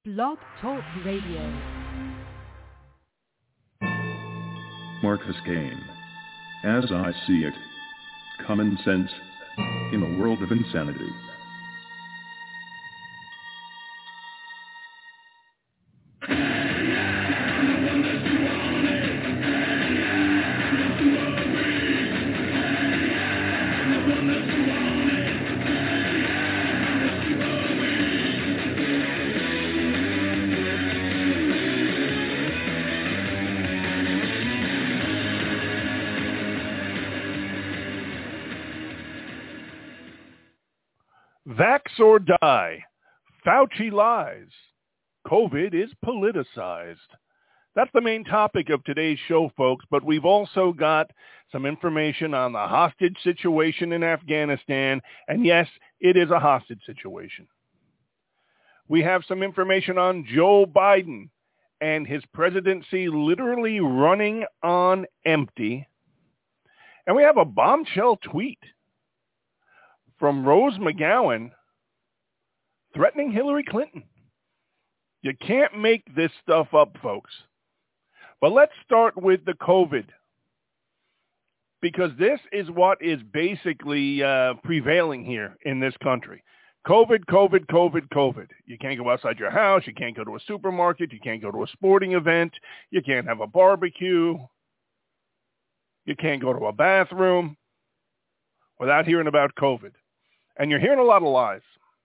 Blog Talk Radio. Marcus Kane. As I see it, common sense in a world of insanity. Vax or die. Fauci lies. COVID is politicized. That's the main topic of today's show, folks, but we've also got some information on the hostage situation in Afghanistan, and yes, it is a hostage situation. We have some information on Joe Biden and his presidency literally running on empty, and we have a bombshell tweet from Rose McGowan threatening Hillary Clinton. You can't make this stuff up, folks. But let's start with the COVID, because this is what is basically prevailing here in this country. COVID, COVID, COVID, COVID. You can't go outside your house. You can't go to a supermarket. You can't go to a sporting event. You can't have a barbecue. You can't go to a bathroom without hearing about COVID. And you're hearing a lot of lies.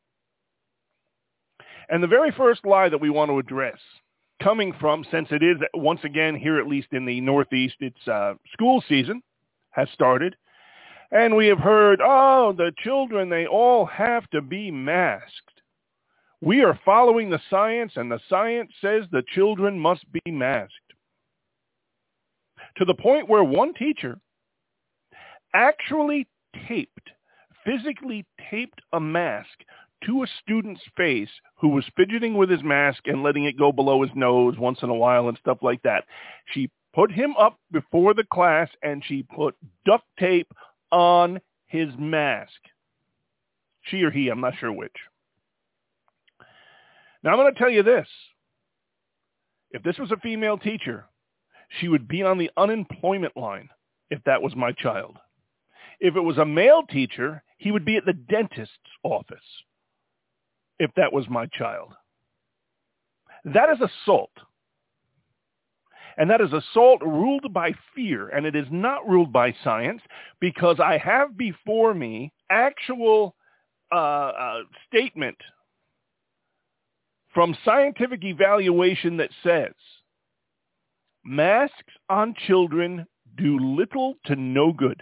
And the very first lie that we want to address, coming from, since it is, once again, here at least in the Northeast, it's school season has started. And we have heard, the children, they all have to be masked. We are following the science, and the science says the children must be masked. To the point where one teacher actually physically taped a mask to a student's face who was fidgeting with his mask and letting it go below his nose once in a while and stuff like that. She put him up before the class and she put duct tape on his mask. She or he, I'm not sure which. Now I'm going to tell you this. If this was a female teacher, she would be on the unemployment line if that was my child. If it was a male teacher, he would be at the dentist's office if that was my child. That is assault. And that is assault ruled by fear, and it is not ruled by science, because I have before me actual statement from scientific evaluation that says masks on children do little to no good.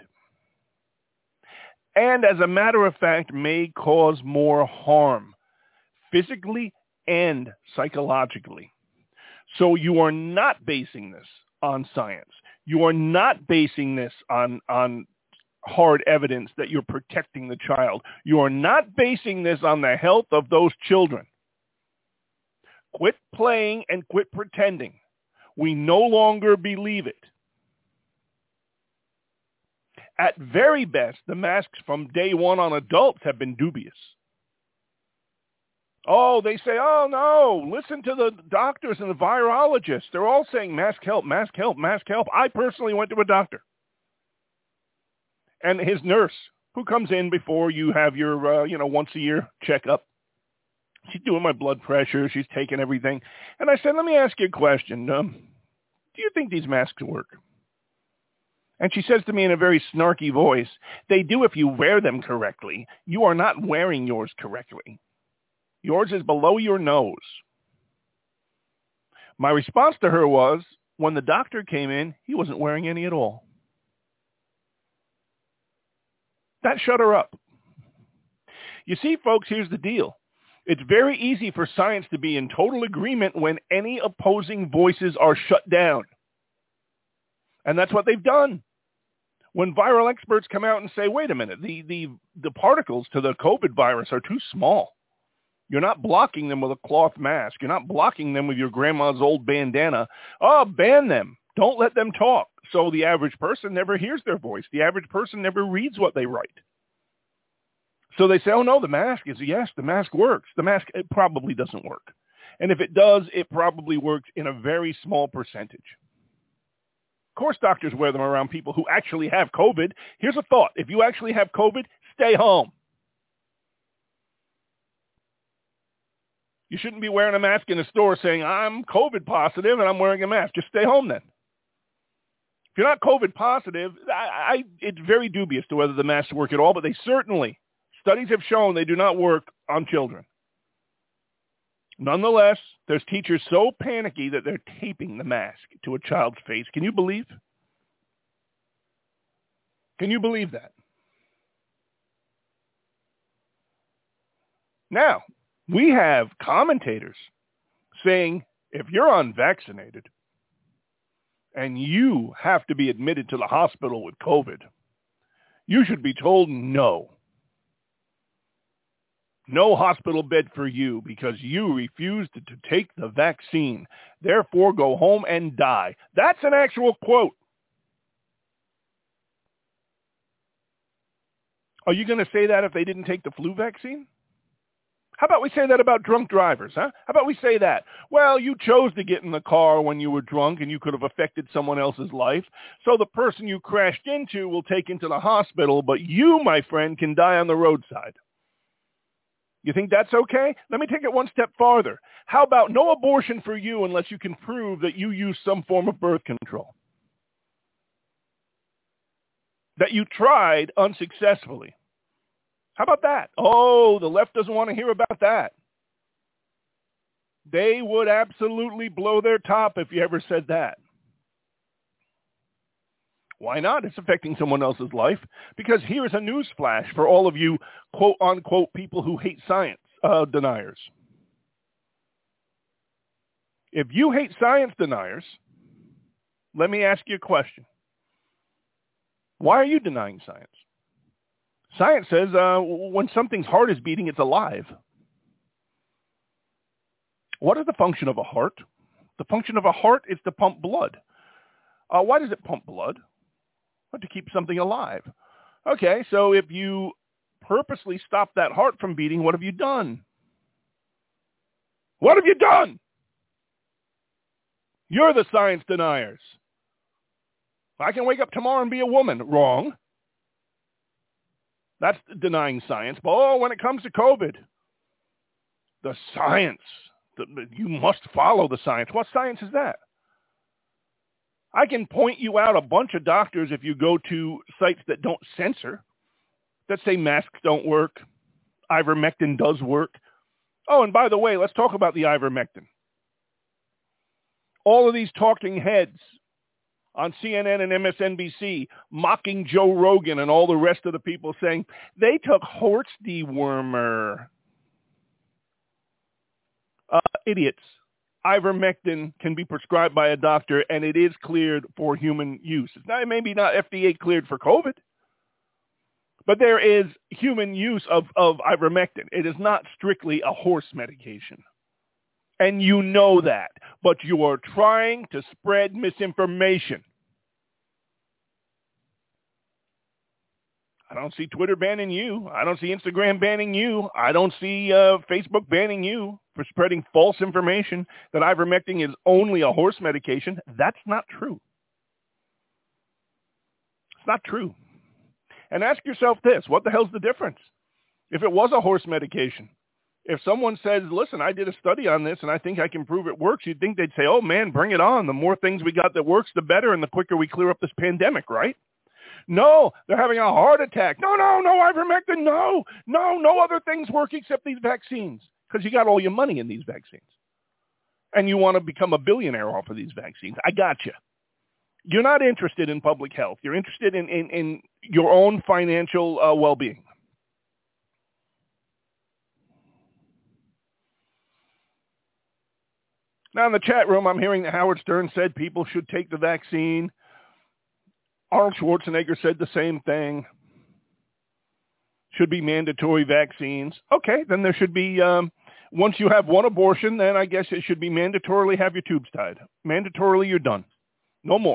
And as a matter of fact, may cause more harm, physically and psychologically. So you are not basing this on science. You are not basing this on hard evidence that you're protecting the child. You are not basing this on the health of those children. Quit playing and quit pretending. We no longer believe it. At very best, the masks from day one on adults have been dubious. They say, no, listen to the doctors and the virologists. They're all saying mask help, mask help, mask help. I personally went to a doctor. And his nurse, who comes in before you have your, once a year checkup. She's doing my blood pressure. She's taking everything. And I said, let me ask you a question. Do you think these masks work? And she says to me in a very snarky voice, they do if you wear them correctly. You are not wearing yours correctly. Yours is below your nose. My response to her was, when the doctor came in, he wasn't wearing any at all. That shut her up. You see, folks, here's the deal. It's very easy for science to be in total agreement when any opposing voices are shut down. And that's what they've done. When viral experts come out and say, wait a minute, the particles to the COVID virus are too small. You're not blocking them with a cloth mask. You're not blocking them with your grandma's old bandana. Ban them. Don't let them talk. So the average person never hears their voice. The average person never reads what they write. So they say, oh, no, the mask works. The mask, it probably doesn't work. And if it does, it probably works in a very small percentage. Of course, doctors wear them around people who actually have COVID. Here's a thought. If you actually have COVID, stay home. You shouldn't be wearing a mask in a store saying, I'm COVID positive and I'm wearing a mask. Just stay home then. If you're not COVID positive, it's very dubious to whether the masks work at all, but they certainly, studies have shown they do not work on children. Nonetheless, there's teachers so panicky that they're taping the mask to a child's face. Can you believe? Can you believe that? Now, we have commentators saying if you're unvaccinated and you have to be admitted to the hospital with COVID, you should be told no. No hospital bed for you because you refused to take the vaccine. Therefore, go home and die. That's an actual quote. Are you going to say that if they didn't take the flu vaccine? How about we say that about drunk drivers, huh? How about we say that? Well, you chose to get in the car when you were drunk and you could have affected someone else's life. So the person you crashed into will take into the hospital, but you, my friend, can die on the roadside. You think that's okay? Let me take it one step farther. How about no abortion for you unless you can prove that you used some form of birth control? That you tried unsuccessfully. How about that? Oh, the left doesn't want to hear about that. They would absolutely blow their top if you ever said that. Why not? It's affecting someone else's life. Because here's a news flash for all of you quote-unquote people who hate science deniers. If you hate science deniers, let me ask you a question. Why are you denying science? Science says when something's heart is beating, it's alive. What is the function of a heart? The function of a heart is to pump blood. Why does it pump blood? To keep something alive. Okay, so if you purposely stop that heart from beating, what have you done? What have you done? You're the science deniers. I can wake up tomorrow and be a woman. Wrong. That's denying science. But when it comes to COVID, the science, you must follow the science. What science is that? I can point you out a bunch of doctors if you go to sites that don't censor, that say masks don't work, ivermectin does work. Oh, and by the way, let's talk about the ivermectin. All of these talking heads on CNN and MSNBC mocking Joe Rogan and all the rest of the people saying they took horse dewormer. Idiots. Ivermectin can be prescribed by a doctor, and it is cleared for human use. It's not, maybe not FDA cleared for COVID, but there is human use of ivermectin. It is not strictly a horse medication. And you know that, but you are trying to spread misinformation. I don't see Twitter banning you. I don't see Instagram banning you. I don't see Facebook banning you for spreading false information that ivermectin is only a horse medication. That's not true. It's not true. And ask yourself this, what the hell's the difference? If it was a horse medication, if someone says, listen, I did a study on this and I think I can prove it works, you'd think they'd say, oh man, bring it on. The more things we got that works, the better, and the quicker we clear up this pandemic, right? No, they're having a heart attack. No ivermectin. No other things work except these vaccines because you got all your money in these vaccines. And you want to become a billionaire off of these vaccines. I got you. You're not interested in public health. You're interested in your own financial well-being. Now in the chat room, I'm hearing that Howard Stern said people should take the vaccine. Arnold Schwarzenegger said the same thing. Should be mandatory vaccines. Okay, then there should be, once you have one abortion, then I guess it should be mandatorily have your tubes tied. Mandatorily, you're done. No more.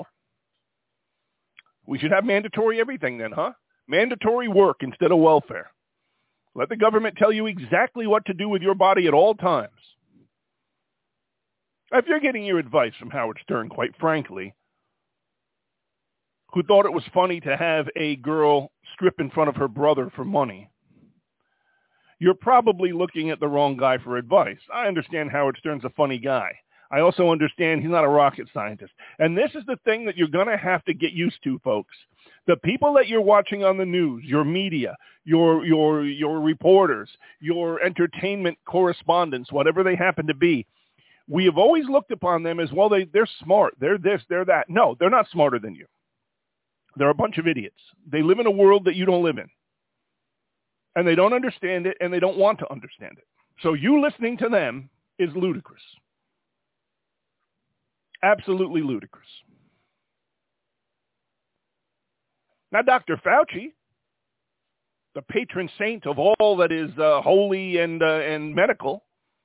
We should have mandatory everything then, huh? Mandatory work instead of welfare. Let the government tell you exactly what to do with your body at all times. If you're getting your advice from Howard Stern, quite frankly, who thought it was funny to have a girl strip in front of her brother for money, you're probably looking at the wrong guy for advice. I understand Howard Stern's a funny guy. I also understand he's not a rocket scientist. And this is the thing that you're going to have to get used to, folks. The people that you're watching on the news, your media, your reporters, your entertainment correspondents, whatever they happen to be, we have always looked upon them as, well, they're smart. They're this, they're that. No, they're not smarter than you. They're a bunch of idiots. They live in a world that you don't live in. And they don't understand it, and they don't want to understand it. So you listening to them is ludicrous. Absolutely ludicrous. Now, Dr. Fauci, the patron saint of all that is holy and medical,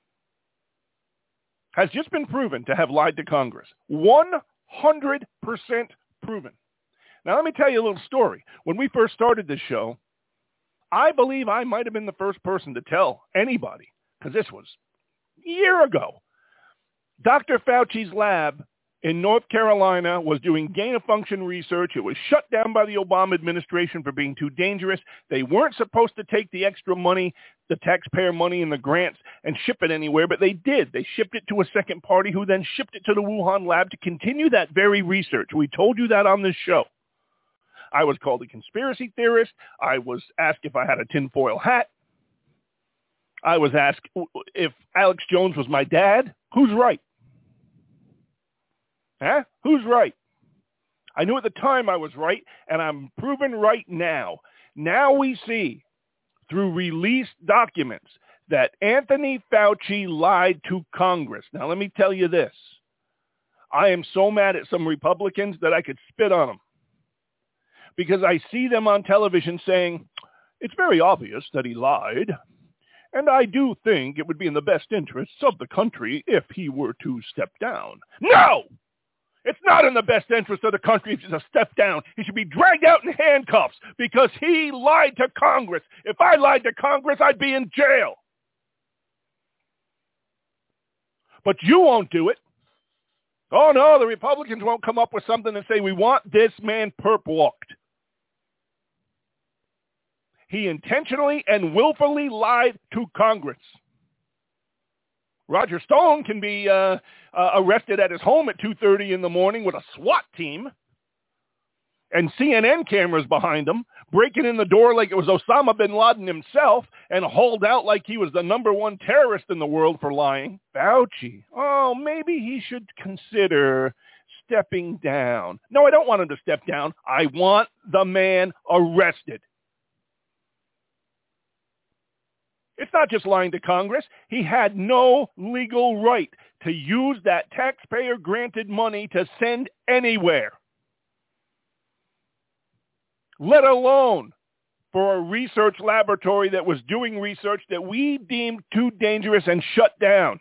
has just been proven to have lied to Congress. 100% proven. Now, let me tell you a little story. When we first started this show, I believe I might have been the first person to tell anybody, because this was a year ago. Dr. Fauci's lab in North Carolina was doing gain-of-function research. It was shut down by the Obama administration for being too dangerous. They weren't supposed to take the extra money, the taxpayer money and the grants, and ship it anywhere, but they did. They shipped it to a second party who then shipped it to the Wuhan lab to continue that very research. We told you that on this show. I was called a conspiracy theorist. I was asked if I had a tinfoil hat. I was asked if Alex Jones was my dad. Who's right? Huh? Who's right? I knew at the time I was right, and I'm proven right now. Now we see, through released documents, that Anthony Fauci lied to Congress. Now, let me tell you this. I am so mad at some Republicans that I could spit on them, because I see them on television saying, it's very obvious that he lied, and I do think it would be in the best interests of the country if he were to step down. No! It's not in the best interest of the country if he's a step down. He should be dragged out in handcuffs because he lied to Congress. If I lied to Congress, I'd be in jail. But you won't do it. Oh, no, the Republicans won't come up with something and say, we want this man perp-walked. He intentionally and willfully lied to Congress. Roger Stone can be arrested at his home at 2:30 in the morning with a SWAT team and CNN cameras behind him, breaking in the door like it was Osama bin Laden himself and hauled out like he was the number one terrorist in the world for lying. Fauci, oh, maybe he should consider stepping down. No, I don't want him to step down. I want the man arrested. It's not just lying to Congress. He had no legal right to use that taxpayer-granted money to send anywhere, let alone for a research laboratory that was doing research that we deemed too dangerous and shut down.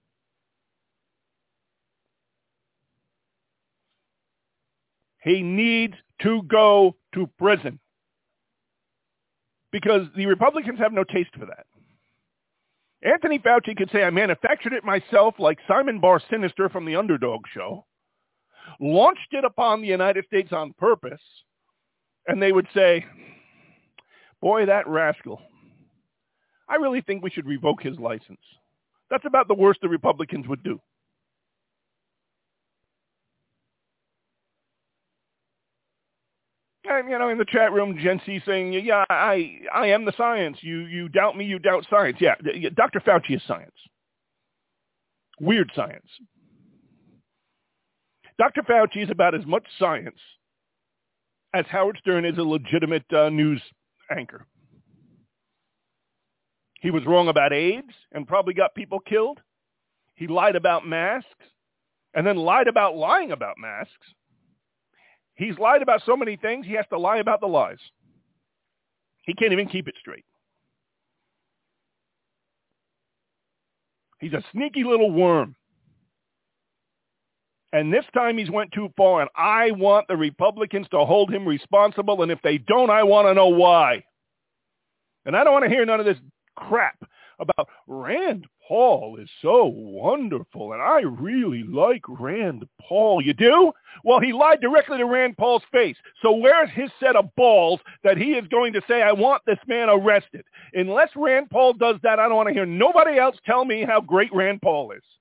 He needs to go to prison because the Republicans have no taste for that. Anthony Fauci could say, I manufactured it myself like Simon Bar Sinister from the Underdog Show, launched it upon the United States on purpose, and they would say, boy, that rascal, I really think we should revoke his license. That's about the worst the Republicans would do. And, in the chat room, Gen C saying, yeah, I am the science. You doubt me, you doubt science. Yeah, Dr. Fauci is science. Weird science. Dr. Fauci is about as much science as Howard Stern is a legitimate news anchor. He was wrong about AIDS and probably got people killed. He lied about masks and then lied about lying about masks. He's lied about so many things, he has to lie about the lies. He can't even keep it straight. He's a sneaky little worm. And this time he's went too far, and I want the Republicans to hold him responsible, and if they don't, I want to know why. And I don't want to hear none of this crap about Rand Paul is so wonderful, and I really like Rand Paul. You do? Well, he lied directly to Rand Paul's face. So where's his set of balls that he is going to say, I want this man arrested? Unless Rand Paul does that, I don't want to hear nobody else tell me how great Rand Paul is.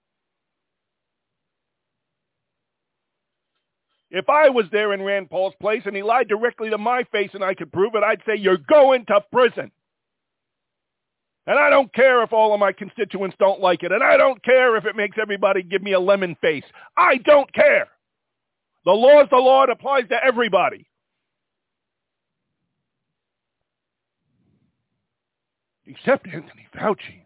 If I was there in Rand Paul's place and he lied directly to my face and I could prove it, I'd say, you're going to prison. And I don't care if all of my constituents don't like it. And I don't care if it makes everybody give me a lemon face. I don't care. The law is the law. It applies to everybody. Except Anthony Fauci.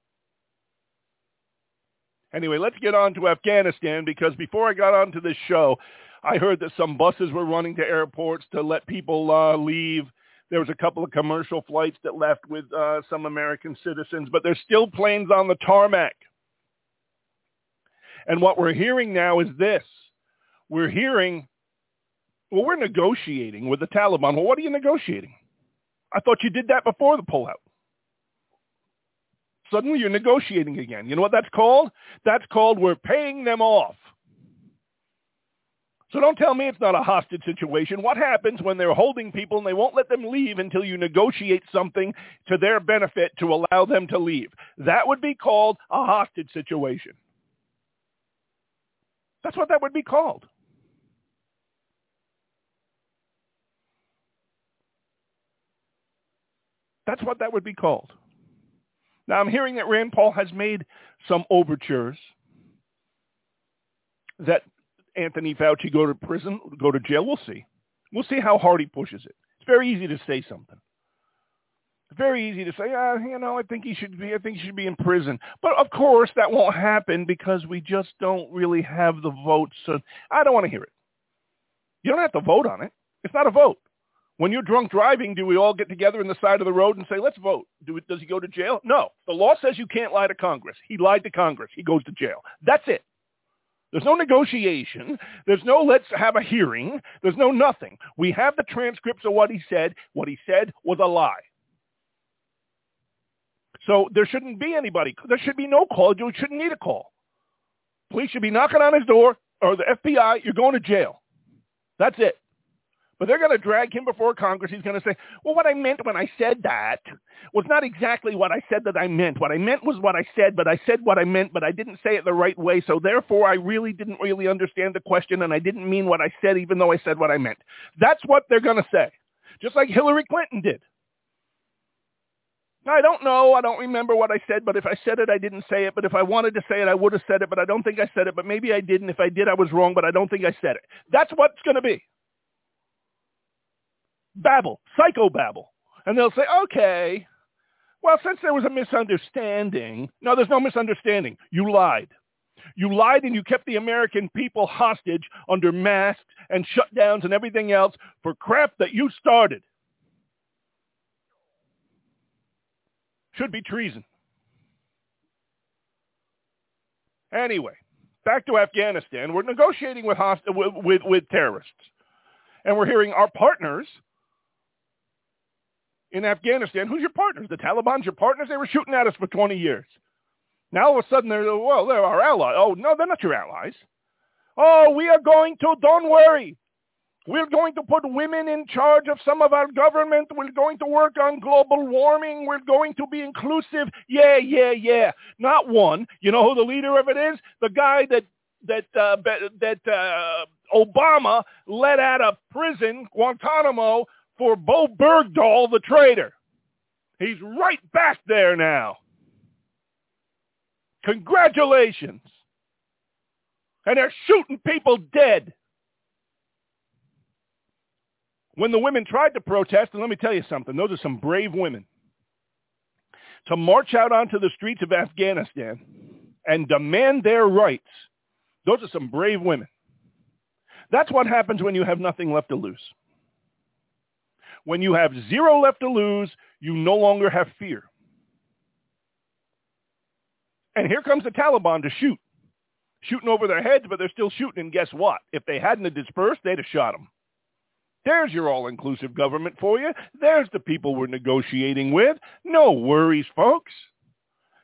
Anyway, let's get on to Afghanistan, because before I got onto this show, I heard that some buses were running to airports to let people leave. There was a couple of commercial flights that left with some American citizens, but there's still planes on the tarmac. And what we're hearing now is this. We're hearing, well, we're negotiating with the Taliban. Well, what are you negotiating? I thought you did that before the pullout. Suddenly you're negotiating again. You know what that's called? That's called we're paying them off. So don't tell me it's not a hostage situation. What happens when they're holding people and they won't let them leave until you negotiate something to their benefit to allow them to leave? That would be called a hostage situation. That's what that would be called. That's what that would be called. Now, I'm hearing that Rand Paul has made some overtures that Anthony Fauci go to prison, go to jail. We'll see. We'll see how hard he pushes it. It's very easy to say something. It's very easy to say, I think he should be in prison. But of course, that won't happen because we just don't really have the votes. So I don't want to hear it. You don't have to vote on it. It's not a vote. When you're drunk driving, do we all get together on the side of the road and say, let's vote? Does he go to jail? No. The law says you can't lie to Congress. He lied to Congress. He goes to jail. That's it. There's no negotiation. There's no let's have a hearing. There's no nothing. We have the transcripts of what he said. What he said was a lie. So there shouldn't be anybody. There should be no call. You shouldn't need a call. Police should be knocking on his door, or the FBI, you're going to jail. That's it. But they're going to drag him before Congress. He's going to say, well, what I meant when I said that was not exactly what I said that I meant. What I meant was what I said, but I said what I meant, but I didn't say it the right way. So therefore, I really didn't really understand the question, and I didn't mean what I said, even though I said what I meant. That's what they're going to say, just like Hillary Clinton did. I don't know. I don't remember what I said, but if I said it, I didn't say it. But if I wanted to say it, I would have said it, but I don't think I said it. But maybe I didn't. If I did, I was wrong, but I don't think I said it. That's what it's going to be. Babble, psychobabble. And they'll say, okay, well, since there was a misunderstanding. No, there's no misunderstanding. You lied. You lied and you kept the American people hostage under masks and shutdowns and everything else for crap that you started. Should be treason. Anyway, back to Afghanistan. We're negotiating with terrorists. And we're hearing our partners in Afghanistan. Who's your partners? The Taliban's your partners? They were shooting at us for 20 years. Now all of a sudden they're our allies. Oh, no, they're not your allies. Oh, we are going to, don't worry. We're going to put women in charge of some of our government. We're going to work on global warming. We're going to be inclusive. Yeah. Not one. You know who the leader of it is? The guy that Obama let out of prison, Guantanamo, for Bo Bergdahl, the traitor. He's right back there now. Congratulations. And they're shooting people dead. When the women tried to protest, and let me tell you something, those are some brave women, to march out onto the streets of Afghanistan and demand their rights, those are some brave women. That's what happens when you have nothing left to lose. When you have zero left to lose, you no longer have fear. And here comes the Taliban to shoot. Shooting over their heads, but they're still shooting. And guess what? If they hadn't dispersed, they'd have shot them. There's your all-inclusive government for you. There's the people we're negotiating with. No worries, folks.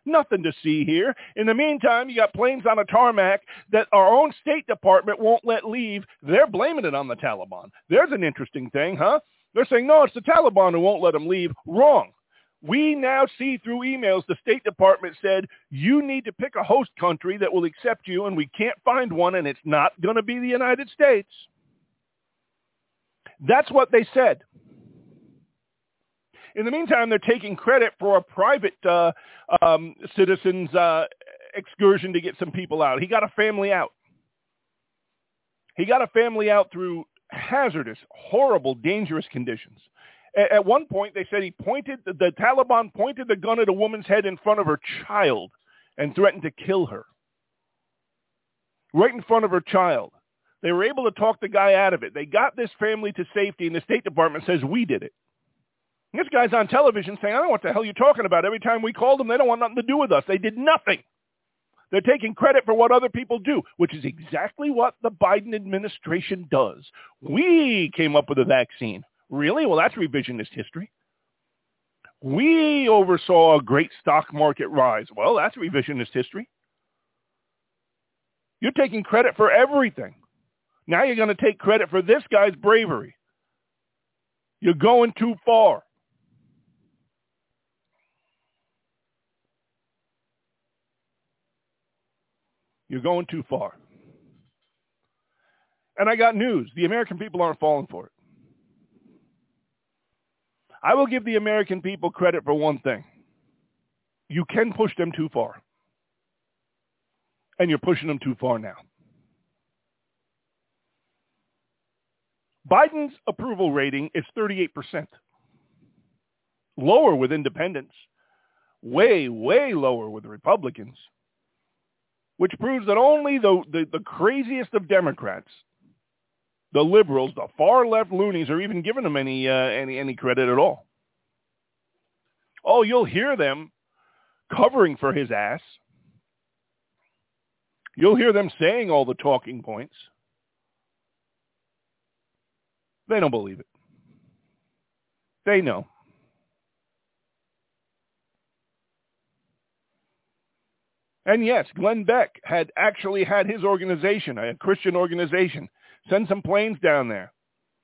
Nothing to see here. In the meantime, you got planes on a tarmac that our own State Department won't let leave. They're blaming it on the Taliban. There's an interesting thing, huh? They're saying, no, it's the Taliban who won't let them leave. Wrong. We now see through emails the State Department said, you need to pick a host country that will accept you, and we can't find one, and it's not going to be the United States. That's what they said. In the meantime, they're taking credit for a private citizen's excursion to get some people out. He got a family out. He got a family out through hazardous, horrible, dangerous conditions. At one point, they said the Taliban pointed the gun at a woman's head in front of her child and threatened to kill her. Right in front of her child. They were able to talk the guy out of it. They got this family to safety, and the State Department says, we did it. And this guy's on television saying, I don't know what the hell you're talking about. Every time we called them, they don't want nothing to do with us. They did nothing. They're taking credit for what other people do, which is exactly what the Biden administration does. We came up with a vaccine. Really? Well, that's revisionist history. We oversaw a great stock market rise. Well, that's revisionist history. You're taking credit for everything. Now you're going to take credit for this guy's bravery. You're going too far. You're going too far. And I got news. The American people aren't falling for it. I will give the American people credit for one thing. You can push them too far. And you're pushing them too far now. Biden's approval rating is 38%. Lower with independents. Way, way lower with Republicans. Which proves that only the craziest of Democrats, the liberals, the far left loonies, are even giving him any credit at all. Oh, you'll hear them covering for his ass. You'll hear them saying all the talking points. They don't believe it. They know. And yes, Glenn Beck had actually had his organization, a Christian organization, send some planes down there.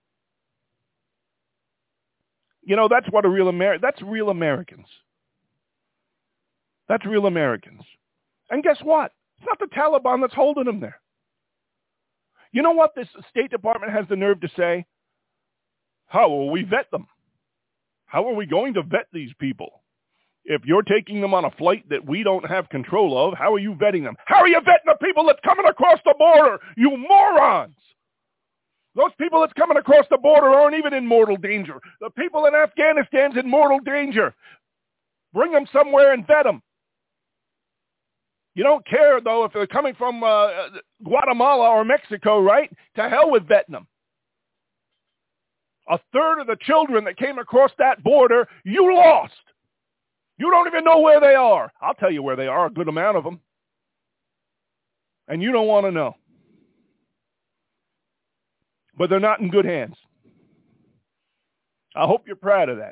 You know, that's what that's real Americans. That's real Americans. And guess what? It's not the Taliban that's holding them there. You know what this State Department has the nerve to say? How will we vet them? How are we going to vet these people? If you're taking them on a flight that we don't have control of, how are you vetting them? How are you vetting the people that's coming across the border, you morons? Those people that's coming across the border aren't even in mortal danger. The people in Afghanistan's in mortal danger. Bring them somewhere and vet them. You don't care, though, if they're coming from Guatemala or Mexico, right? To hell with vetting them. A third of the children that came across that border, you lost. You don't even know where they are. I'll tell you where they are, a good amount of them. And you don't want to know. But they're not in good hands. I hope you're proud of that.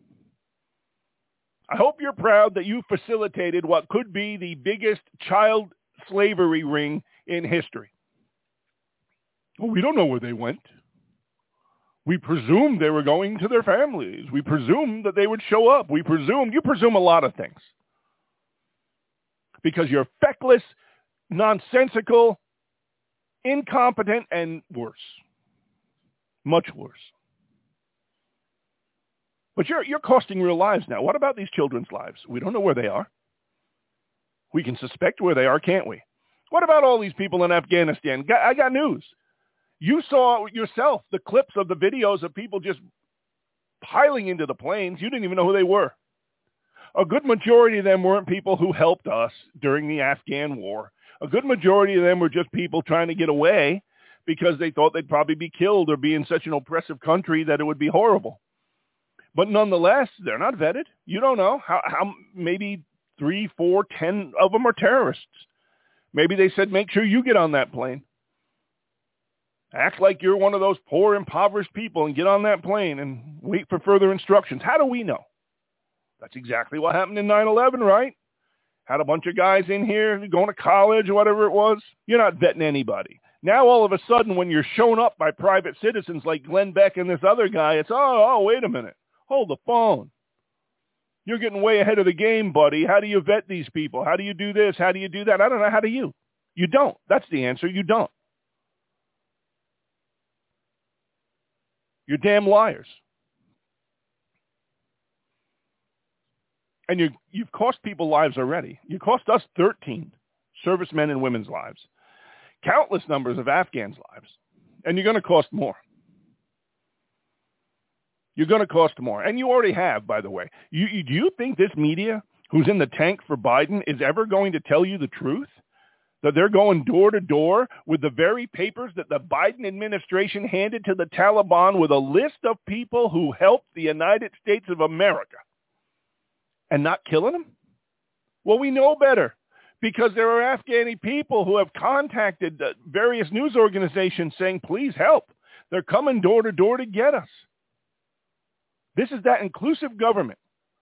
I hope you're proud that you facilitated what could be the biggest child slavery ring in history. Well, we don't know where they went. We presumed they were going to their families. We presumed that they would show up. You presume a lot of things. Because you're feckless, nonsensical, incompetent, and worse. Much worse. But you're costing real lives now. What about these children's lives? We don't know where they are. We can suspect where they are, can't we? What about all these people in Afghanistan? I got news. You saw yourself the clips of the videos of people just piling into the planes. You didn't even know who they were. A good majority of them weren't people who helped us during the Afghan war. A good majority of them were just people trying to get away because they thought they'd probably be killed or be in such an oppressive country that it would be horrible. But nonetheless, they're not vetted. You don't know how maybe 3, 4, 10 of them are terrorists. Maybe they said, make sure you get on that plane. Act like you're one of those poor, impoverished people and get on that plane and wait for further instructions. How do we know? That's exactly what happened in 9/11, right? Had a bunch of guys in here going to college or whatever it was. You're not vetting anybody. Now, all of a sudden, when you're shown up by private citizens like Glenn Beck and this other guy, it's, oh, wait a minute. Hold the phone. You're getting way ahead of the game, buddy. How do you vet these people? How do you do this? How do you do that? I don't know. How do you? You don't. That's the answer. You don't. You're damn liars. And you've cost people lives already. You cost us 13 servicemen and women's lives. Countless numbers of Afghans' lives. And you're going to cost more. You're going to cost more. And you already have, by the way. Do you think this media, who's in the tank for Biden, is ever going to tell you the truth? That they're going door to door with the very papers that the Biden administration handed to the Taliban with a list of people who helped the United States of America and not killing them? Well, we know better because there are Afghani people who have contacted various news organizations saying, please help. They're coming door to door to get us. This is that inclusive government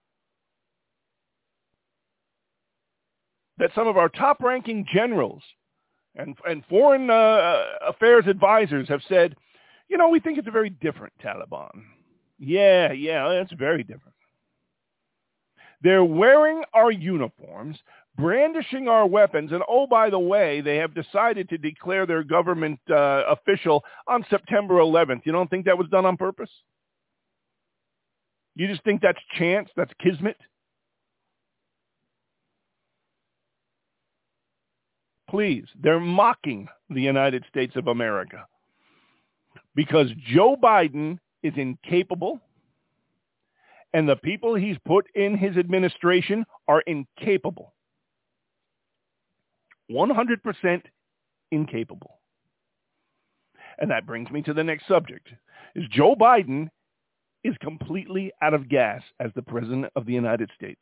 that some of our top-ranking generals and foreign affairs advisors have said, we think it's a very different Taliban. Yeah, it's very different. They're wearing our uniforms, brandishing our weapons, and oh, by the way, they have decided to declare their government official on September 11th. You don't think that was done on purpose? You just think that's chance? That's kismet? Please, they're mocking the United States of America because Joe Biden is incapable and the people he's put in his administration are incapable. 100% incapable. And that brings me to the next subject. Is Joe Biden is completely out of gas as the President of the United States.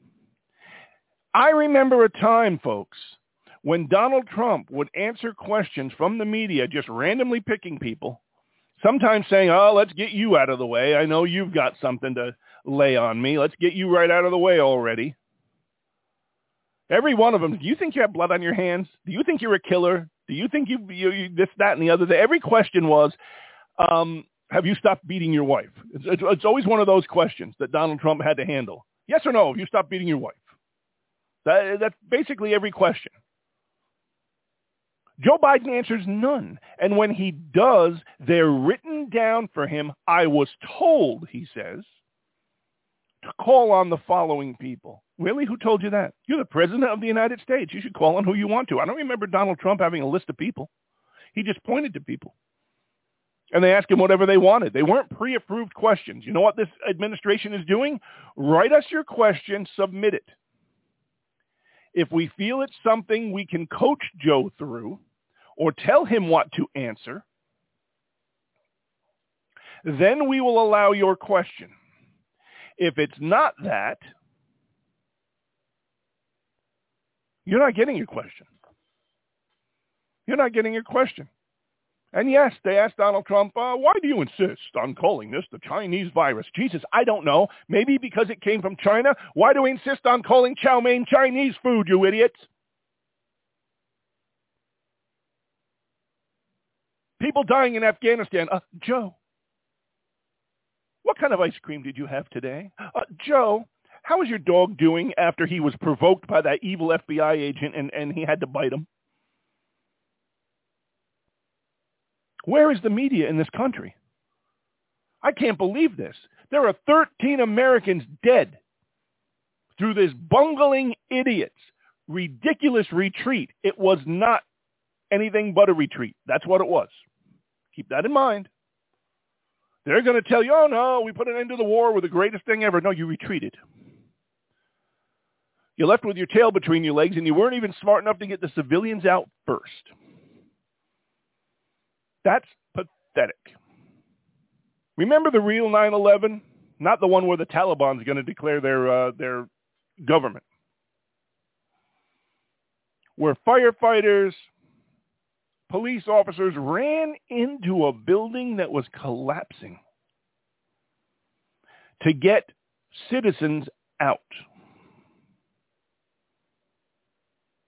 I remember a time, folks, when Donald Trump would answer questions from the media, just randomly picking people, sometimes saying, oh, let's get you out of the way. I know you've got something to lay on me. Let's get you right out of the way already. Every one of them, do you think you have blood on your hands? Do you think you're a killer? Do you think you this, that, and the other? Every question was, have you stopped beating your wife? It's always one of those questions that Donald Trump had to handle. Yes or no, have you stopped beating your wife? That's basically every question. Joe Biden answers none. And when he does, they're written down for him. I was told, he says, to call on the following people. Really? Who told you that? You're the President of the United States. You should call on who you want to. I don't remember Donald Trump having a list of people. He just pointed to people. And they asked him whatever they wanted. They weren't pre-approved questions. You know what this administration is doing? Write us your question, submit it. If we feel it's something we can coach Joe through or tell him what to answer, then we will allow your question. If it's not that, you're not getting your question. You're not getting your question. And yes, they asked Donald Trump, why do you insist on calling this the Chinese virus? Jesus, I don't know. Maybe because it came from China. Why do we insist on calling chow mein Chinese food, you idiots? People dying in Afghanistan. Joe, what kind of ice cream did you have today? Joe, how is your dog doing after he was provoked by that evil FBI agent and he had to bite him? Where is the media in this country? I can't believe this. There are 13 Americans dead through this bungling idiot's ridiculous retreat. It was not anything but a retreat. That's what it was. Keep that in mind. They're going to tell you, oh, no, we put an end to the war with the greatest thing ever. No, you retreated. You left with your tail between your legs, and you weren't even smart enough to get the civilians out first. That's pathetic. Remember the real 9/11? Not the one where the Taliban's going to declare their government. Where firefighters, police officers ran into a building that was collapsing to get citizens out.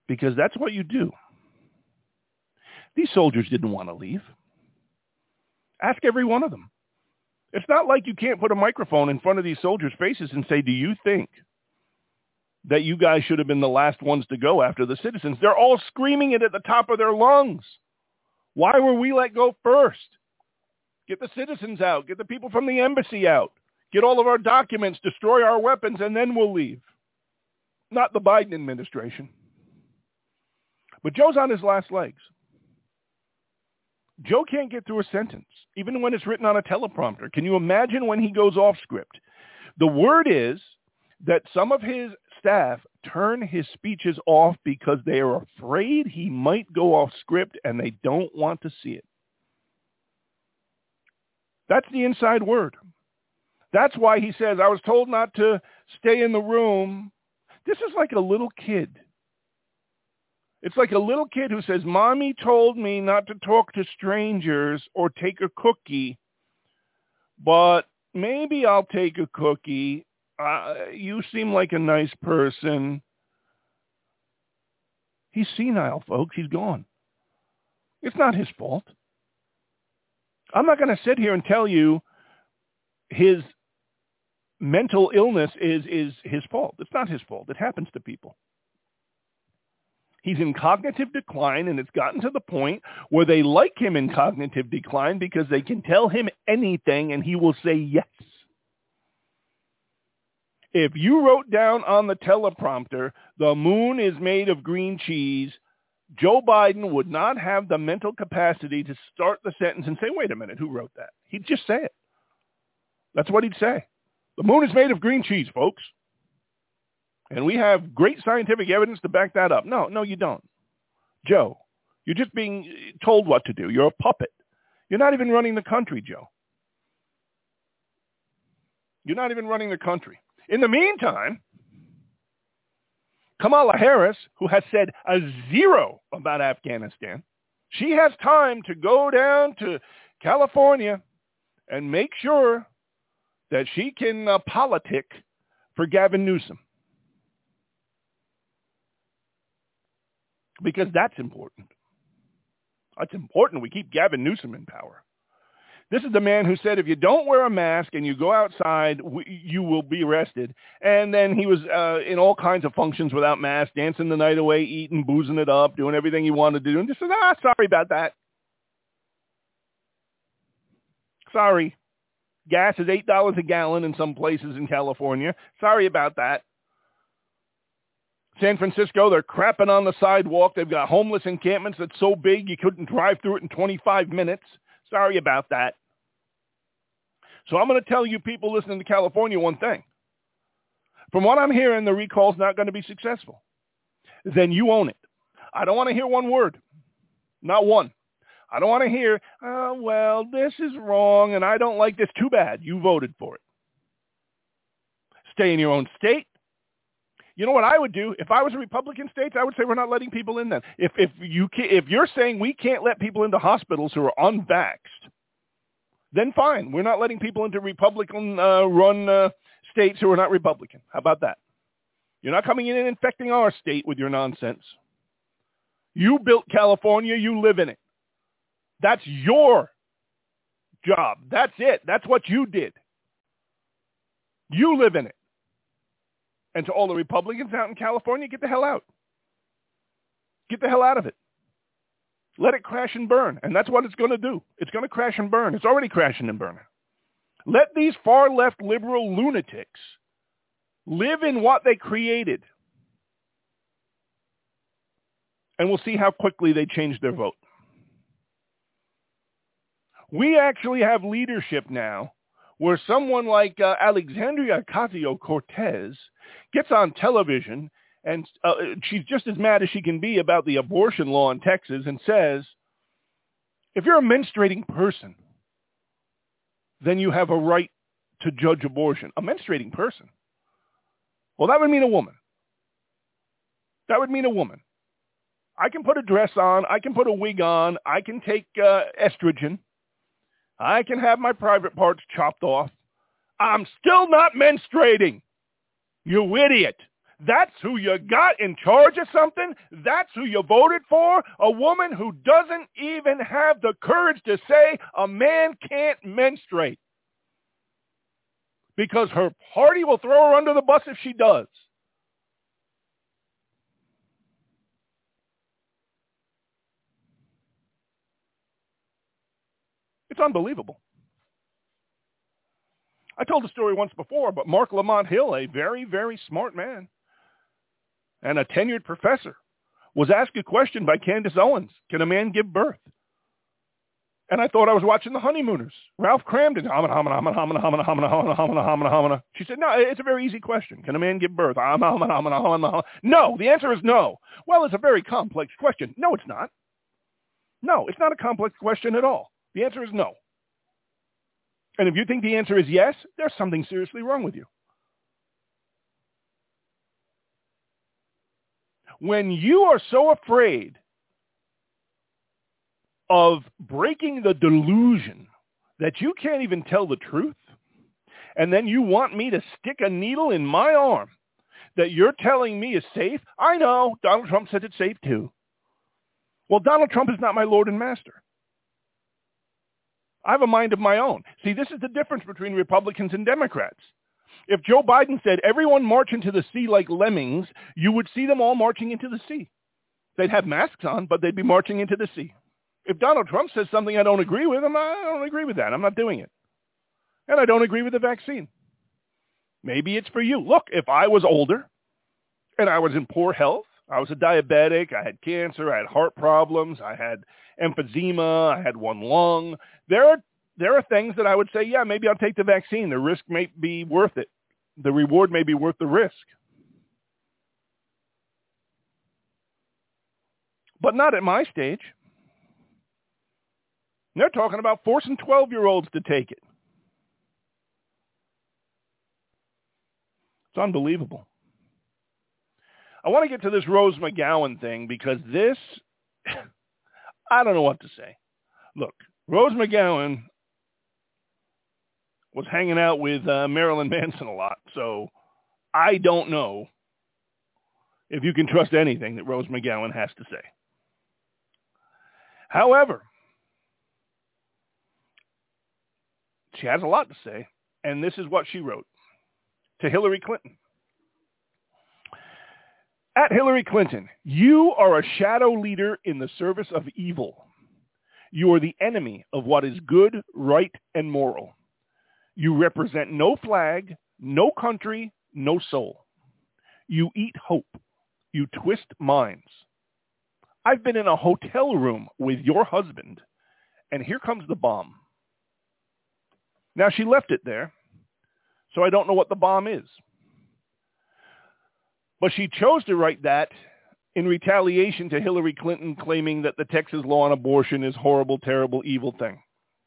because that's what you do. These soldiers didn't want to leave. Ask every one of them. It's not like you can't put a microphone in front of these soldiers' faces and say, do you think that you guys should have been the last ones to go after the citizens? They're all screaming it at the top of their lungs. Why were we let go first? Get the citizens out. Get the people from the embassy out. Get all of our documents, destroy our weapons, and then we'll leave. Not the Biden administration. But Joe's on his last legs. Joe can't get through a sentence, even when it's written on a teleprompter. Can you imagine when he goes off script? The word is that some of his staff turn his speeches off because they are afraid he might go off script and they don't want to see it. That's the inside word. That's why he says, I was told not to stay in the room. This is like a little kid. It's like a little kid who says, Mommy told me not to talk to strangers or take a cookie, but maybe I'll take a cookie. You seem like a nice person. He's senile, folks. He's gone. It's not his fault. I'm not going to sit here and tell you his mental illness is his fault. It's not his fault. It happens to people. He's in cognitive decline, and it's gotten to the point where they like him in cognitive decline because they can tell him anything, and he will say yes. If you wrote down on the teleprompter, the moon is made of green cheese, Joe Biden would not have the mental capacity to start the sentence and say, wait a minute, who wrote that? He'd just say it. That's what he'd say. The moon is made of green cheese, folks. And we have great scientific evidence to back that up. No, you don't. Joe, you're just being told what to do. You're a puppet. You're not even running the country, Joe. You're not even running the country. In the meantime, Kamala Harris, who has said a zero about Afghanistan, she has time to go down to California and make sure that she can politic for Gavin Newsom. Because that's important. It's important we keep Gavin Newsom in power. This is the man who said if you don't wear a mask and you go outside, you will be arrested. And then he was in all kinds of functions without mask, dancing the night away, eating, boozing it up, doing everything he wanted to do. And just said, sorry about that. Sorry. Gas is $8 a gallon in some places in California. Sorry about that. San Francisco, they're crapping on the sidewalk. They've got homeless encampments that's so big you couldn't drive through it in 25 minutes. Sorry about that. So I'm going to tell you people listening to California one thing. From what I'm hearing, the recall's not going to be successful. Then you own it. I don't want to hear one word. Not one. I don't want to hear, well, this is wrong and I don't like this. Too bad. You voted for it. Stay in your own state. You know what I would do? If I was a Republican state, I would say we're not letting people in then. If you're saying we can't let people into hospitals who are unvaxxed, then fine. We're not letting people into Republican-run states who are not Republican. How about that? You're not coming in and infecting our state with your nonsense. You built California. You live in it. That's your job. That's it. That's what you did. You live in it. And to all the Republicans out in California, get the hell out. Get the hell out of it. Let it crash and burn. And that's what it's going to do. It's going to crash and burn. It's already crashing and burning. Let these far-left liberal lunatics live in what they created. And we'll see how quickly they change their vote. We actually have leadership now where someone like Alexandria Ocasio-Cortez gets on television, and she's just as mad as she can be about the abortion law in Texas, and says, if you're a menstruating person, then you have a right to judge abortion. A menstruating person? Well, that would mean a woman. That would mean a woman. I can put a dress on. I can put a wig on. I can take estrogen. I can have my private parts chopped off. I'm still not menstruating. You idiot. That's who you got in charge of something? That's who you voted for? A woman who doesn't even have the courage to say a man can't menstruate. Because her party will throw her under the bus if she does. It's unbelievable. I told the story once before, but Mark Lamont Hill, a very, very smart man and a tenured professor, was asked a question by Candace Owens. Can a man give birth? And I thought I was watching The Honeymooners. Ralph Cramden. She said, no, it's a very easy question. Can a man give birth? No, the answer is no. Well, it's a very complex question. No, it's not. No, it's not a complex question at all. The answer is no. And if you think the answer is yes, there's something seriously wrong with you. When you are so afraid of breaking the delusion that you can't even tell the truth, and then you want me to stick a needle in my arm that you're telling me is safe, I know, Donald Trump said it's safe too. Well, Donald Trump is not my Lord and Master. I have a mind of my own. See, this is the difference between Republicans and Democrats. If Joe Biden said everyone march into the sea like lemmings, you would see them all marching into the sea. They'd have masks on, but they'd be marching into the sea. If Donald Trump says something I don't agree with, I don't agree with that. I'm not doing it. And I don't agree with the vaccine. Maybe it's for you. Look, if I was older and I was in poor health, I was a diabetic, I had cancer, I had heart problems, I had emphysema, I had one lung. There are things that I would say, yeah, maybe I'll take the vaccine. The risk may be worth it. The reward may be worth the risk. But not at my stage. They're talking about forcing 12-year-olds to take it. It's unbelievable. I want to get to this Rose McGowan thing because this, I don't know what to say. Look, Rose McGowan was hanging out with Marilyn Manson a lot, so I don't know if you can trust anything that Rose McGowan has to say. However, she has a lot to say, and this is what she wrote to Hillary Clinton. At Hillary Clinton, you are a shadow leader in the service of evil. You are the enemy of what is good, right, and moral. You represent no flag, no country, no soul. You eat hope. You twist minds. I've been in a hotel room with your husband, and here comes the bomb. Now, she left it there, so I don't know what the bomb is. But she chose to write that in retaliation to Hillary Clinton claiming that the Texas law on abortion is horrible, terrible, evil thing.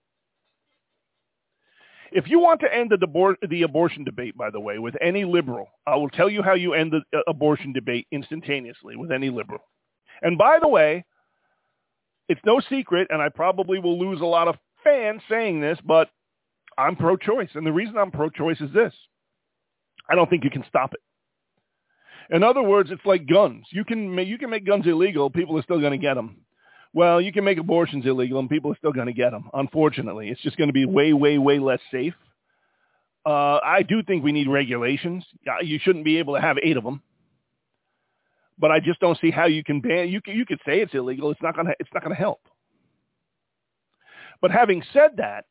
If you want to end the abortion debate, by the way, with any liberal, I will tell you how you end the abortion debate instantaneously with any liberal. And by the way, it's no secret, and I probably will lose a lot of fans saying this, but I'm pro-choice. And the reason I'm pro-choice is this. I don't think you can stop it. In other words, it's like guns. You can make guns illegal. People are still going to get them. Well, you can make abortions illegal, and people are still going to get them. Unfortunately, it's just going to be way, way, way less safe. I do think we need regulations. You shouldn't be able to have 8 of them. But I just don't see how you can ban. You could say it's illegal. It's not going to help. But having said that,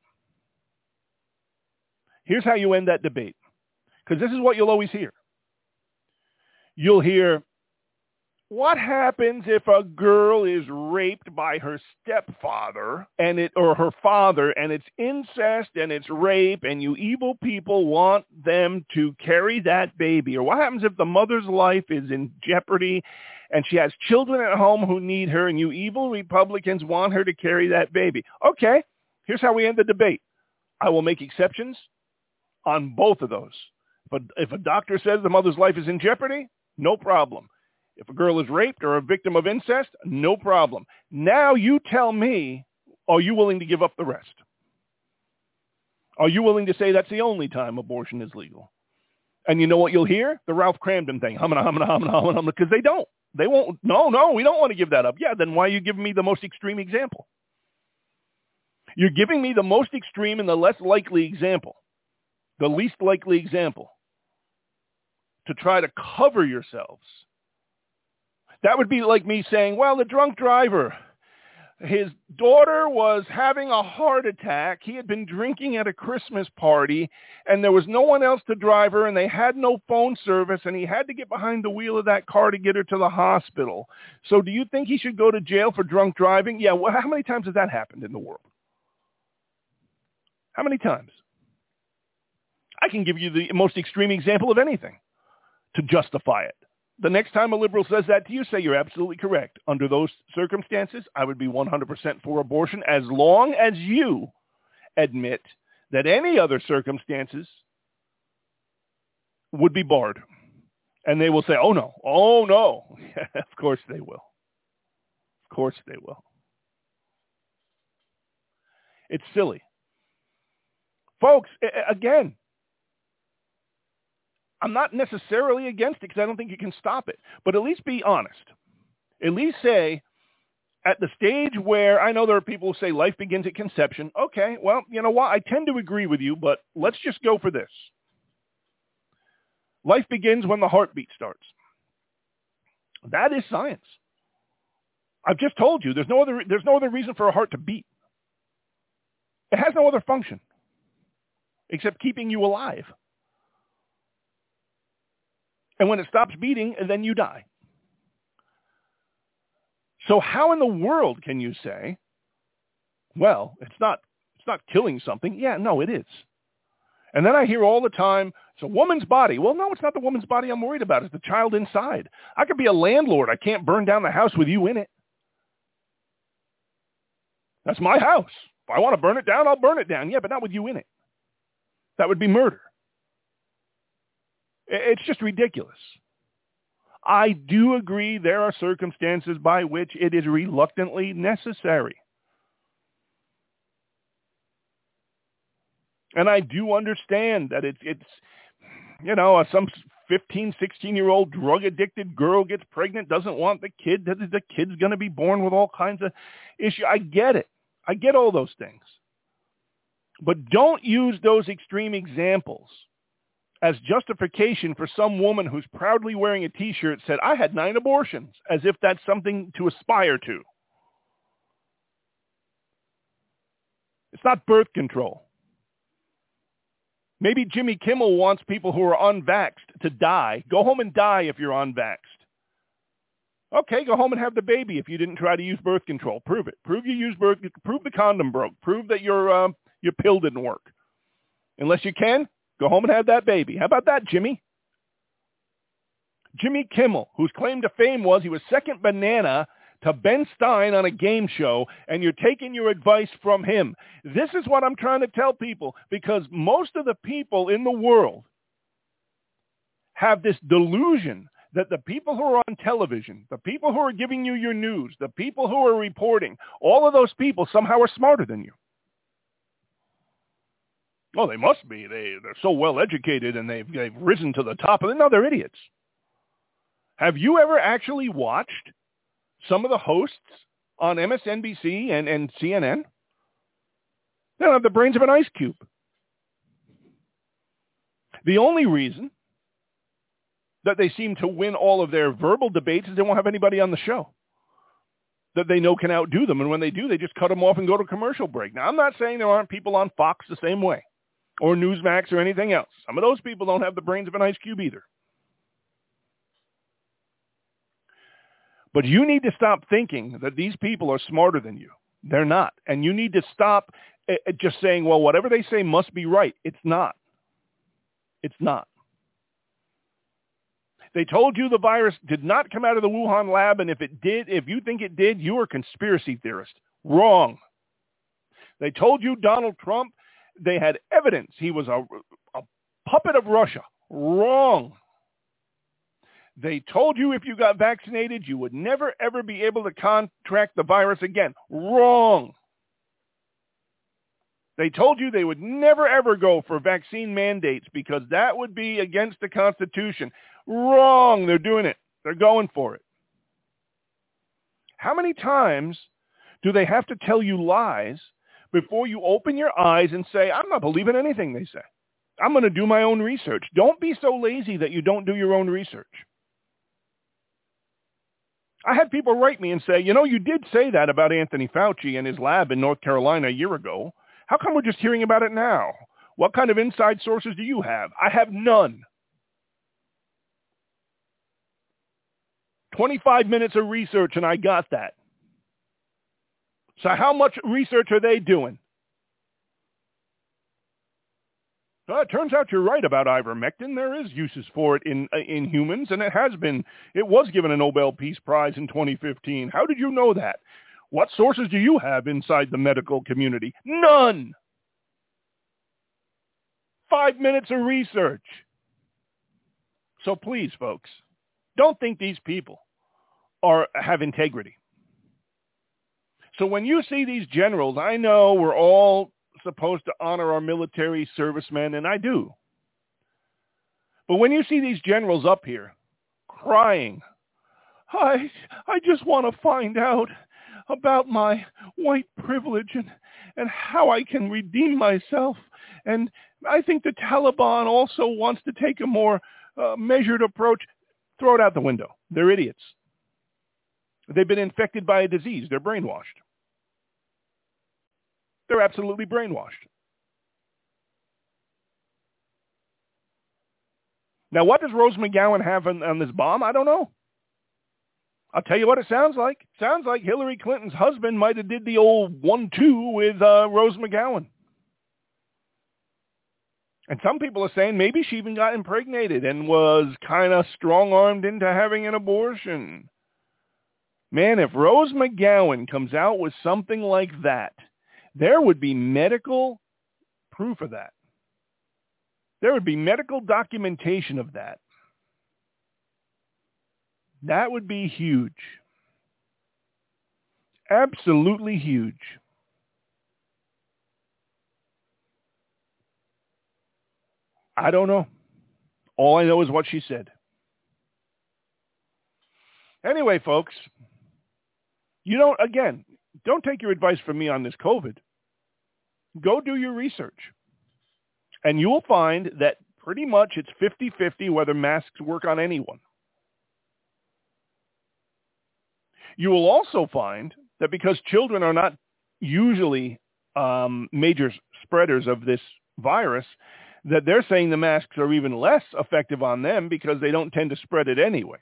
here's how you end that debate. Because this is what you'll always hear. You'll hear, what happens if a girl is raped by her stepfather or her father, and it's incest and it's rape, and you evil people want them to carry that baby? Or what happens if the mother's life is in jeopardy and she has children at home who need her, and you evil Republicans want her to carry that baby? Okay, here's how we end the debate. I will make exceptions on both of those. But if a doctor says the mother's life is in jeopardy, no problem. If a girl is raped or a victim of incest, no problem. Now you tell me, are you willing to give up the rest? Are you willing to say that's the only time abortion is legal? And you know what you'll hear? The Ralph Cramden thing. Because they don't. They won't. No, we don't want to give that up. Yeah, then why are you giving me the most extreme example? You're giving me the most extreme and the less likely example, the least likely example, to try to cover yourselves. That would be like me saying, well, the drunk driver, his daughter was having a heart attack. He had been drinking at a Christmas party, and there was no one else to drive her, and they had no phone service, and he had to get behind the wheel of that car to get her to the hospital. So do you think he should go to jail for drunk driving? Yeah, well, how many times has that happened in the world? How many times? I can give you the most extreme example of anything to justify it. The next time a liberal says that to you, say you're absolutely correct. Under those circumstances, I would be 100% for abortion as long as you admit that any other circumstances would be barred. And they will say, oh, no. Of course they will. Of course they will. It's silly. Folks, again, I'm not necessarily against it because I don't think you can stop it. But at least be honest. At least say, at the stage where I know there are people who say life begins at conception. Okay, well, you know what? I tend to agree with you, but let's just go for this. Life begins when the heartbeat starts. That is science. I've just told you there's no other reason for a heart to beat. It has no other function except keeping you alive. And when it stops beating, then you die. So how in the world can you say, well, it's not killing something? Yeah, no, it is. And then I hear all the time, it's a woman's body. Well, no, it's not the woman's body I'm worried about. It's the child inside. I could be a landlord. I can't burn down the house with you in it. That's my house. If I want to burn it down, I'll burn it down. Yeah, but not with you in it. That would be murder. It's just ridiculous. I do agree there are circumstances by which it is reluctantly necessary. And I do understand that it's some 15, 16-year-old drug-addicted girl gets pregnant, doesn't want the kid, the kid's going to be born with all kinds of issues. I get it. I get all those things. But don't use those extreme examples as justification for some woman who's proudly wearing a T-shirt that said, I had 9 abortions, as if that's something to aspire to. It's not birth control. Maybe Jimmy Kimmel wants people who are unvaxxed to die. Go home and die if you're unvaxxed. Okay, go home and have the baby if you didn't try to use birth control. Prove it. Prove the condom broke. Prove that your pill didn't work. Unless you can, go home and have that baby. How about that, Jimmy? Jimmy Kimmel, whose claim to fame was he was second banana to Ben Stein on a game show, and you're taking your advice from him. This is what I'm trying to tell people, because most of the people in the world have this delusion that the people who are on television, the people who are giving you your news, the people who are reporting, all of those people somehow are smarter than you. Oh, they must be. They're so well educated and they've risen to the top of it. No, they're idiots. Have you ever actually watched some of the hosts on MSNBC and CNN? They don't have the brains of an ice cube. The only reason that they seem to win all of their verbal debates is they won't have anybody on the show that they know can outdo them. And when they do, they just cut them off and go to commercial break. Now, I'm not saying there aren't people on Fox the same way, or Newsmax or anything else. Some of those people don't have the brains of an ice cube either. But you need to stop thinking that these people are smarter than you. They're not. And you need to stop just saying, well, whatever they say must be right. It's not. It's not. They told you the virus did not come out of the Wuhan lab, and if it did, if you think it did, you are a conspiracy theorist. Wrong. They told you Donald Trump, they had evidence he was a puppet of Russia. Wrong. They told you if you got vaccinated, you would never, ever be able to contract the virus again. Wrong. They told you they would never, ever go for vaccine mandates because that would be against the Constitution. Wrong. They're doing it. They're going for it. How many times do they have to tell you lies before you open your eyes and say, I'm not believing anything they say. I'm going to do my own research. Don't be so lazy that you don't do your own research. I had people write me and say, you did say that about Anthony Fauci and his lab in North Carolina a year ago. How come we're just hearing about it now? What kind of inside sources do you have? I have none. 25 minutes of research and I got that. So how much research are they doing? It turns out you're right about ivermectin. There is uses for it in humans, and it was given a Nobel Peace Prize in 2015. How did you know that? What sources do you have inside the medical community? None. 5 minutes of research. So please, folks, don't think these people have integrity. So when you see these generals, I know we're all supposed to honor our military servicemen, and I do. But when you see these generals up here crying, I just want to find out about my white privilege and how I can redeem myself. And I think the Taliban also wants to take a more measured approach. Throw it out the window. They're idiots. They've been infected by a disease. They're brainwashed. They're absolutely brainwashed. Now, what does Rose McGowan have on this bomb? I don't know. I'll tell you what it sounds like. It sounds like Hillary Clinton's husband might have did the old 1-2 with Rose McGowan. And some people are saying maybe she even got impregnated and was kind of strong-armed into having an abortion. Man, if Rose McGowan comes out with something like that, there would be medical proof of that. There would be medical documentation of that. That would be huge. Absolutely huge. I don't know. All I know is what she said. Anyway, folks, don't take your advice from me on this COVID. Go do your research. And you will find that pretty much it's 50-50 whether masks work on anyone. You will also find that because children are not usually major spreaders of this virus, that they're saying the masks are even less effective on them because they don't tend to spread it anyway.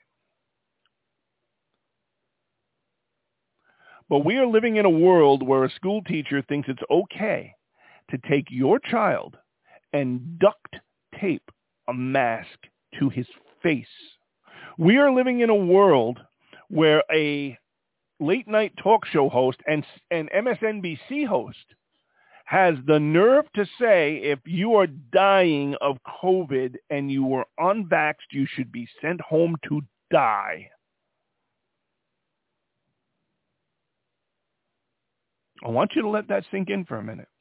But we are living in a world where a school teacher thinks it's okay to take your child and duct tape a mask to his face. We are living in a world where a late-night talk show host and MSNBC host has the nerve to say if you are dying of COVID and you were unvaxxed, you should be sent home to die. I want you to let that sink in for a minute.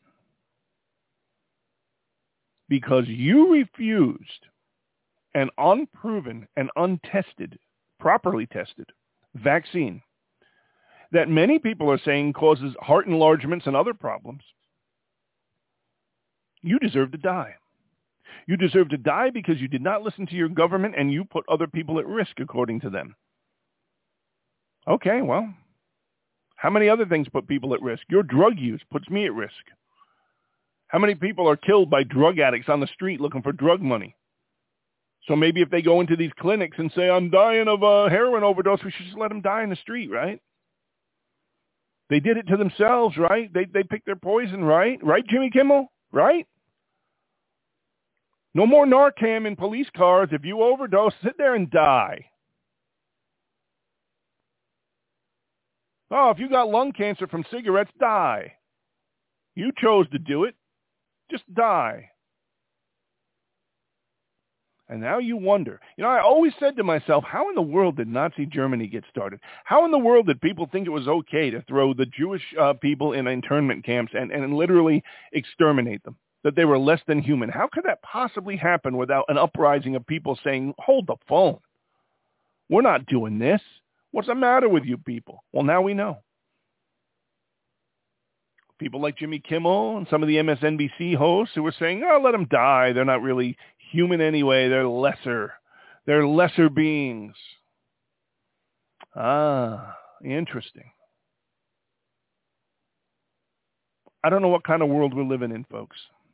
Because you refused an unproven and untested, properly tested vaccine that many people are saying causes heart enlargements and other problems. You deserve to die. You deserve to die because you did not listen to your government and you put other people at risk, according to them. Okay, well, how many other things put people at risk? Your drug use puts me at risk. How many people are killed by drug addicts on the street looking for drug money? So maybe if they go into these clinics and say, I'm dying of a heroin overdose, we should just let them die in the street, right? They did it to themselves, right? They picked their poison, right? Right, Jimmy Kimmel? Right? No more Narcan in police cars. If you overdose, sit there and die. Oh, if you got lung cancer from cigarettes, die. You chose to do it. Just die. And now you wonder. I always said to myself, how in the world did Nazi Germany get started? How in the world did people think it was okay to throw the Jewish people in internment camps and literally exterminate them, that they were less than human? How could that possibly happen without an uprising of people saying, hold the phone. We're not doing this. What's the matter with you people? Well, now we know. People like Jimmy Kimmel and some of the MSNBC hosts who were saying, oh, let them die. They're not really human anyway. They're lesser. They're lesser beings. Ah, interesting. I don't know what kind of world we're living in, folks.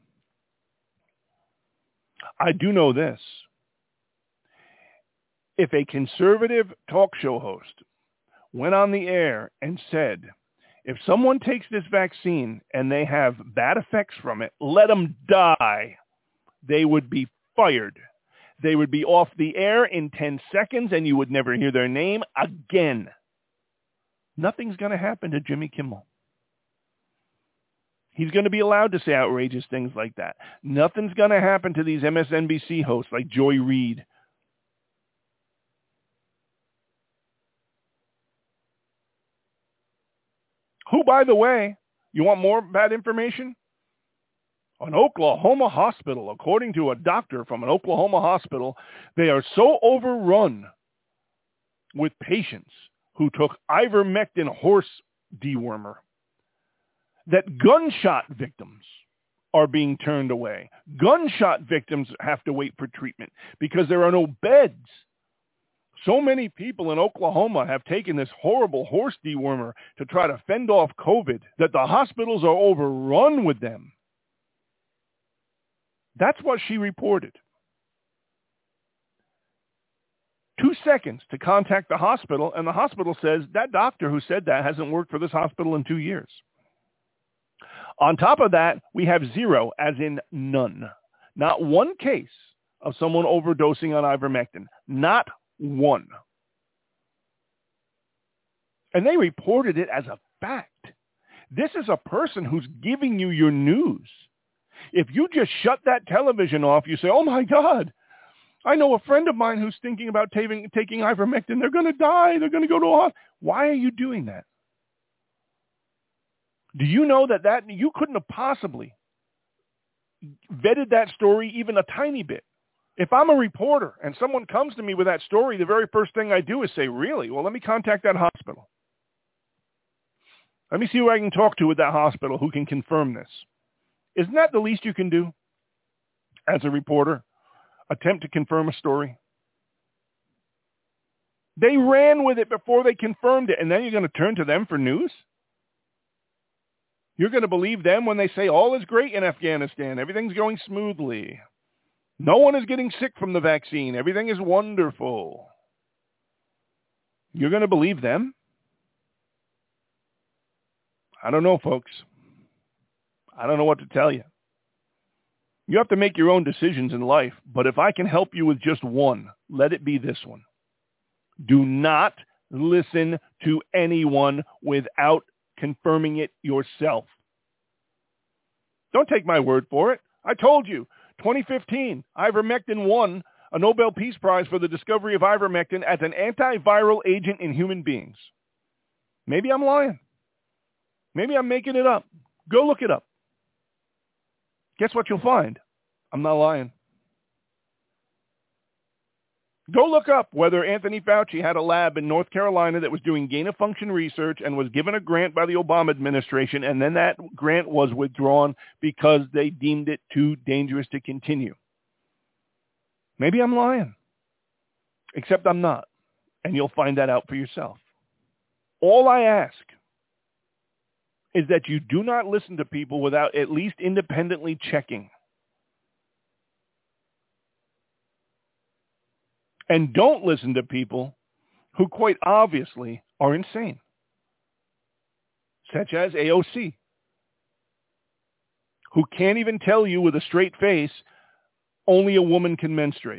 I do know this. If a conservative talk show host went on the air and said, if someone takes this vaccine and they have bad effects from it, let them die, they would be fired. They would be off the air in 10 seconds and you would never hear their name again. Nothing's going to happen to Jimmy Kimmel. He's going to be allowed to say outrageous things like that. Nothing's going to happen to these MSNBC hosts like Joy Reid. Who, by the way, you want more bad information? An Oklahoma hospital, according to a doctor from an Oklahoma hospital, they are so overrun with patients who took ivermectin horse dewormer that gunshot victims are being turned away. Gunshot victims have to wait for treatment because there are no beds. So many people in Oklahoma have taken this horrible horse dewormer to try to fend off COVID that the hospitals are overrun with them. That's what she reported. 2 seconds to contact the hospital, and the hospital says that doctor who said that hasn't worked for this hospital in 2 years. On top of that, we have zero, as in none. Not one case of someone overdosing on ivermectin. Not one. And they reported it as a fact. This is a person who's giving you your news. If you just shut that television off, you say, oh my God, I know a friend of mine who's thinking about taking ivermectin. They're going to die. They're going to go to a hospital. Why are you doing that? Do you know that you couldn't have possibly vetted that story even a tiny bit? If I'm a reporter and someone comes to me with that story, the very first thing I do is say, really? Well, let me contact that hospital. Let me see who I can talk to at that hospital who can confirm this. Isn't that the least you can do as a reporter? Attempt to confirm a story? They ran with it before they confirmed it, and then you're going to turn to them for news? You're going to believe them when they say all is great in Afghanistan. Everything's going smoothly. No one is getting sick from the vaccine. Everything is wonderful. You're going to believe them? I don't know, folks. I don't know what to tell you. You have to make your own decisions in life, but if I can help you with just one, let it be this one. Do not listen to anyone without confirming it yourself. Don't take my word for it. I told you, 2015, ivermectin won a Nobel Peace Prize for the discovery of ivermectin as an antiviral agent in human beings. Maybe I'm lying. Maybe I'm making it up. Go look it up. Guess what you'll find? I'm not lying. Go look up whether Anthony Fauci had a lab in North Carolina that was doing gain-of-function research and was given a grant by the Obama administration, and then that grant was withdrawn because they deemed it too dangerous to continue. Maybe I'm lying, except I'm not, and you'll find that out for yourself. All I ask is that you do not listen to people without at least independently checking. And don't listen to people who quite obviously are insane, such as AOC, who can't even tell you with a straight face only a woman can menstruate.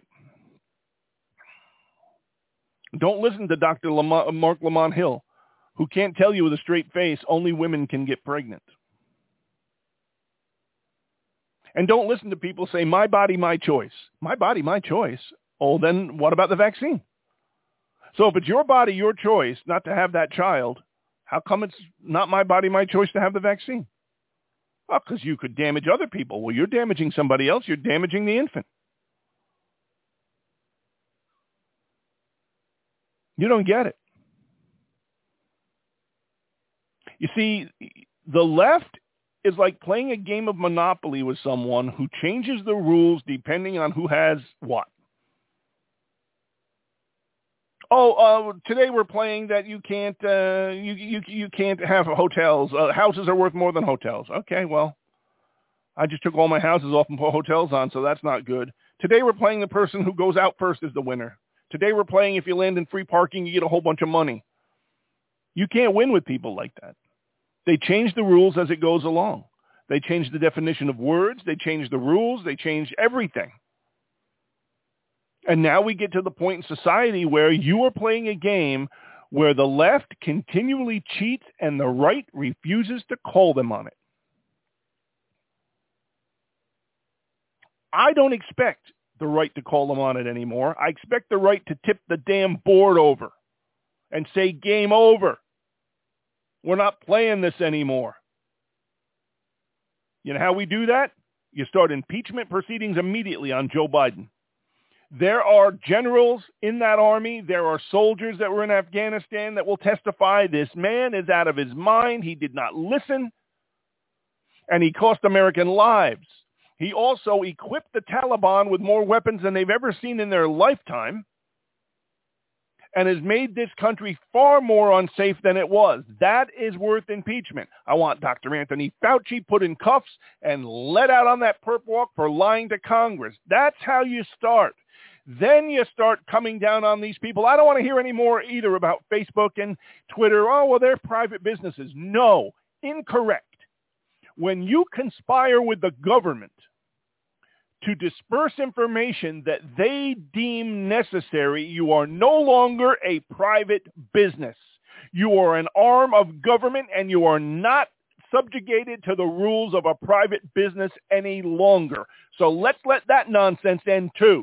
Don't listen to Dr. Mark Lamont Hill, who can't tell you with a straight face only women can get pregnant. And don't listen to people say, my body, my choice. My body, my choice. Oh, then what about the vaccine? So if it's your body, your choice not to have that child, how come it's not my body, my choice to have the vaccine? Well, because you could damage other people. Well, you're damaging somebody else. You're damaging the infant. You don't get it. You see, the left is like playing a game of Monopoly with someone who changes the rules depending on who has what. Today we're playing that you can't you can't have hotels. Houses are worth more than hotels. Okay, well, I just took all my houses off and put hotels on, so that's not good. Today we're playing the person who goes out first is the winner. Today we're playing if you land in free parking, you get a whole bunch of money. You can't win with people like that. They change the rules as it goes along. They change the definition of words. They change the rules. They change everything. And now we get to the point in society where you are playing a game where the left continually cheats and the right refuses to call them on it. I don't expect the right to call them on it anymore. I expect the right to tip the damn board over and say, game over. We're not playing this anymore. You know how we do that? You start impeachment proceedings immediately on Joe Biden. There are generals in that army. There are soldiers that were in Afghanistan that will testify this man is out of his mind. He did not listen, and he cost American lives. He also equipped the Taliban with more weapons than they've ever seen in their lifetime and has made this country far more unsafe than it was. That is worth impeachment. I want Dr. Anthony Fauci put in cuffs and let out on that perp walk for lying to Congress. That's how you start. Then you start coming down on these people. I don't want to hear any more either about Facebook and Twitter. Oh, well, they're private businesses. No, incorrect. When you conspire with the government to disperse information that they deem necessary, you are no longer a private business. You are an arm of government, and you are not subjugated to the rules of a private business any longer. So let's let that nonsense end too.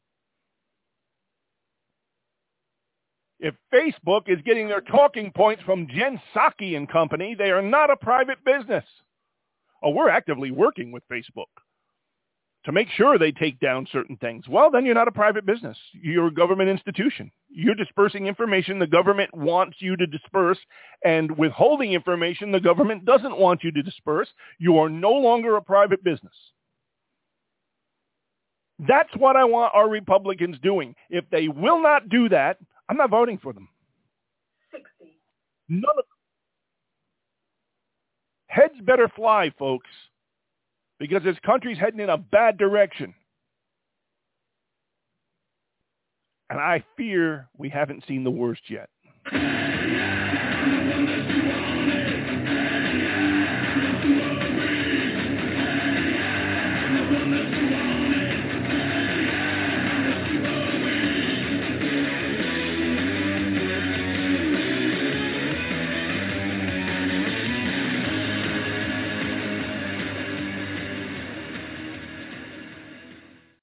If Facebook is getting their talking points from Jen Psaki and company, they are not a private business. Oh, we're actively working with Facebook to make sure they take down certain things. Well, then you're not a private business. You're a government institution. You're dispersing information the government wants you to disperse, and withholding information the government doesn't want you to disperse. You are no longer a private business. That's what I want our Republicans doing. If they will not do that, I'm not voting for them. 60. None of them. Heads better fly, folks, because this country's heading in a bad direction. And I fear we haven't seen the worst yet.